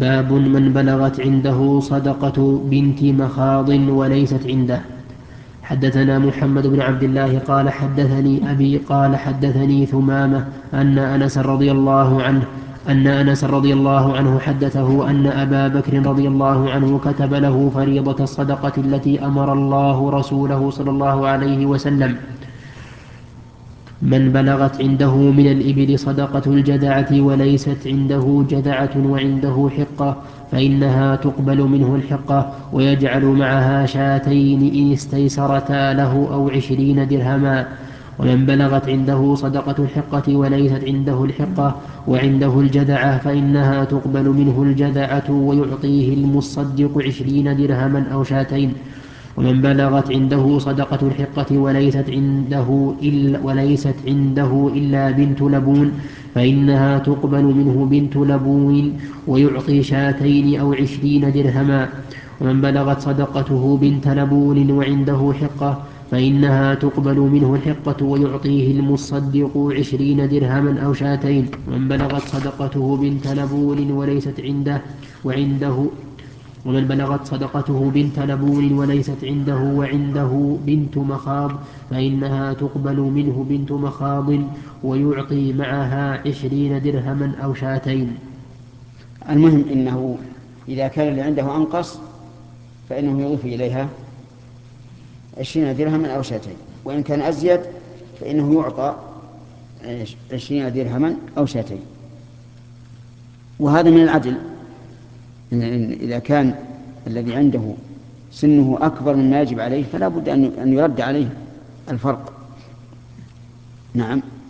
باب من بلغت عنده صدقة بنت مخاض وليست عنده. حدثنا محمد بن عبد الله قال حدثني أبي قال حدثني ثمامة أن أنس رضي الله عنه حدثه أن أبا بكر رضي الله عنه كتب له فريضة الصدقة التي أمر الله رسوله صلى الله عليه وسلم: من بلغت عنده من الإبل صدقة الجذعة وليست عنده جذعة وعنده حقة فإنها تقبل منه الحقة ويجعل معها شاتين إن استيسرتا له أو 20 درهما. ومن بلغت عنده صدقة الحقة وليست عنده الحقة وعنده الجذعة فإنها تقبل منه الجذعة ويعطيه المصدق 20 درهما أو شاتين. ومن بلغت عنده صدقة الحقة وليست عنده إلا بنت لبون فإنها تقبل منه بنت لبون ويعطي شاتين أو 20 درهما. ومن بلغت صدقته بنت لبون وعنده حقة فإنها تقبل منه الحقة ويعطيه المصدق 20 درهما أو شاتين. ومن بلغت صدقته بنت لبون وليست عنده وعنده ومن بلغت صدقته بنت لبون وليست عنده وعنده بنت مخاض فإنها تقبل منه بنت مخاض ويعطي معها 20 درهما أو شاتين. المهم إنه إذا كان اللي عنده أنقص فإنه يضيف إليها 20 درهما أو شاتين، وإن كان أزيد فإنه يعطى 20 درهما أو شاتين. وهذا من العدل، إذا كان الذي عنده سنه أكبر مما يجب عليه فلا بد أن يرد عليه الفرق. نعم.